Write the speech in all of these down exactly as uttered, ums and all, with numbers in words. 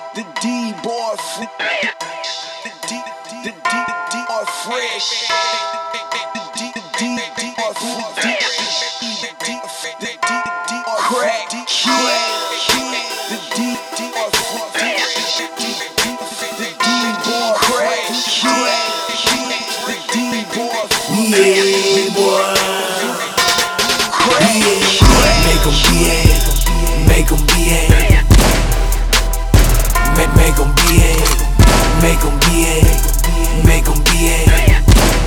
The D-boy, the D, the D, the D-boy fresh. The D, the D, the D-boy, the D, the D, the D, the D-boy crack. The D, D-boy, the D, the D-boy crack. The D-boy, yeah, boy. Make 'em behave, make 'em behave. Make, make 'em behave, make 'em behave, make 'em behave.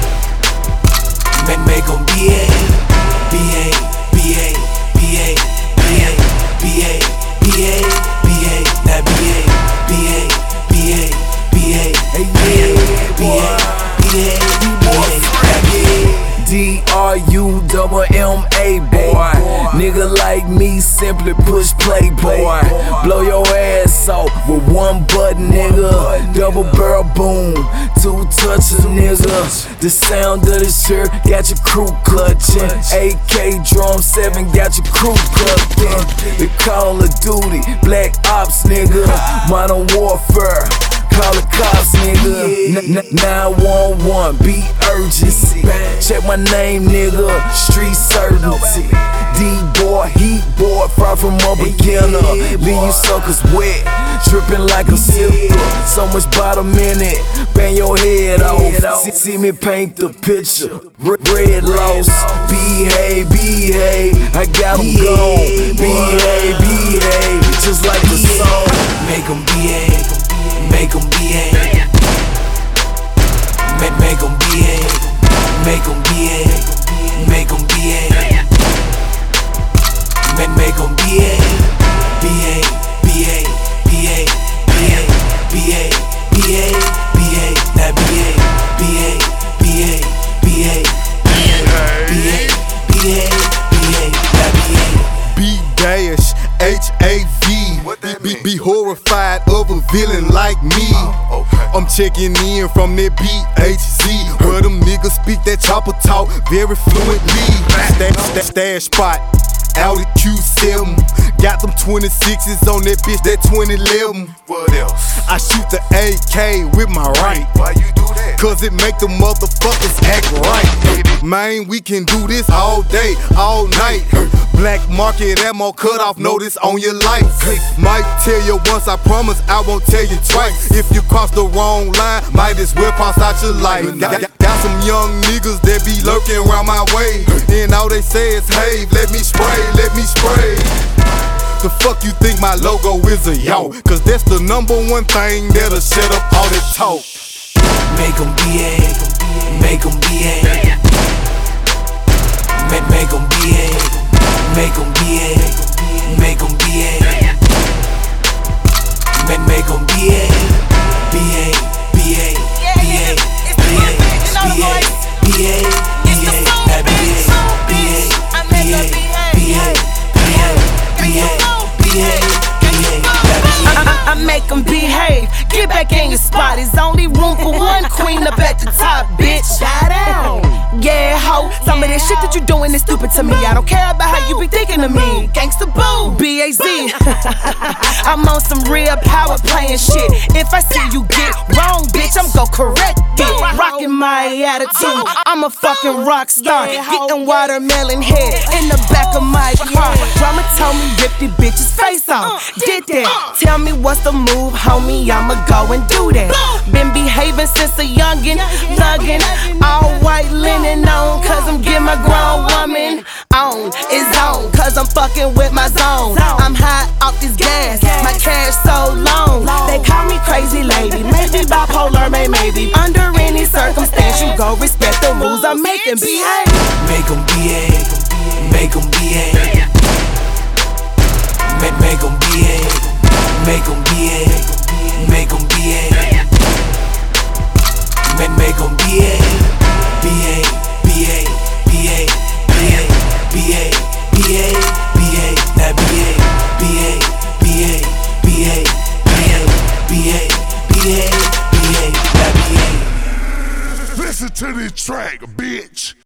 Make, make 'em behave, behave, behave, behave, behave, behave, behave, behave. Now behave, behave, behave, behave, behave, behave, behave, behave. Now behave. D R U double M A, boy. Nigga like me simply push play, boy. Blow your ass off with one button, nigga. Double barrel boom, two touches, nigga. The sound of this shirt got your crew clutching. A K drum seven got your crew plugged in. The Call of Duty, Black Ops, nigga. Modern Warfare. Call the cops, nigga. nine one one, beat urgency. Check my name, nigga. Street certainty. D-boy, heat boy, far from a beginner. Leave you suckers wet, dripping like a zipper. So much bottom in it, bang your head off. See, see me paint the picture. Red loss, behave, behave. I got 'em gone. Behave, behave, just like the song. Make 'em behave. Make 'em behave. Make, make 'em behave. Make 'em behave. Make 'em behave. Make, make 'em behave. Behave, behave, behave, behave, behave, behave, behave. Now behave, behave, behave, behave, behave, behave, behave. Now behave. B dash H A V. Be, be horrified of a villain like me. Oh, okay. I'm checking in from that B H Z, where them niggas speak that chopper talk very fluently. Stash, stash, stash spot out at Q seven. Got them twenty-sixes on that bitch, that twenty eleven. What else? I shoot the A K with my right. Why you do that? Cause it make the motherfuckers act right. Man, we can do this all day, all night. Black market ammo cut off notice on your lights. Might tell you once, I promise I won't tell you twice. If you cross the wrong line, might as well pass out your life. Got, got, got some young niggas that be lurking around my way, and all they say is, hey, let me spray, let me spray. The fuck you think my logo is a yo? Cause that's the number one thing that'll shut up all that talk. Make 'em behave, make 'em behave. Make, make 'em behave, make 'em behave, make 'em behave. Make, make 'em behave, behave, behave, behave, behave, behave, behave, behave. Now behave, behave, behave, behave, behave, behave, behave, behave. I make 'em behave. Get back in your spot. It's only room for one queen up at the top, bitch. Shout out. Yeah, ho. Some of that shit that you doing is stupid to me. I don't care about how you be thinking of me. Gangsta boo, B A Z. I'm on some real power playing shit. If I see you get wrong, bitch, I'm gon' correct it. Rockin' my attitude. I'm a fucking rock star. Getting watermelon head in the back of my car. Drama told me rip the bitch's face off. Did that. Tell me what's the move, homie. I'ma go and do that. Been behaving since a youngin', thuggin', all white linen on, cause I'm getting my grown woman on. It's on, cause I'm fucking with my zone. I'm high off this gas, my cash so long. They call me crazy lady, maybe bipolar, may maybe. Under any circumstance, you go respect the rules I'm making. Behave. Make 'em behave, make 'em behave.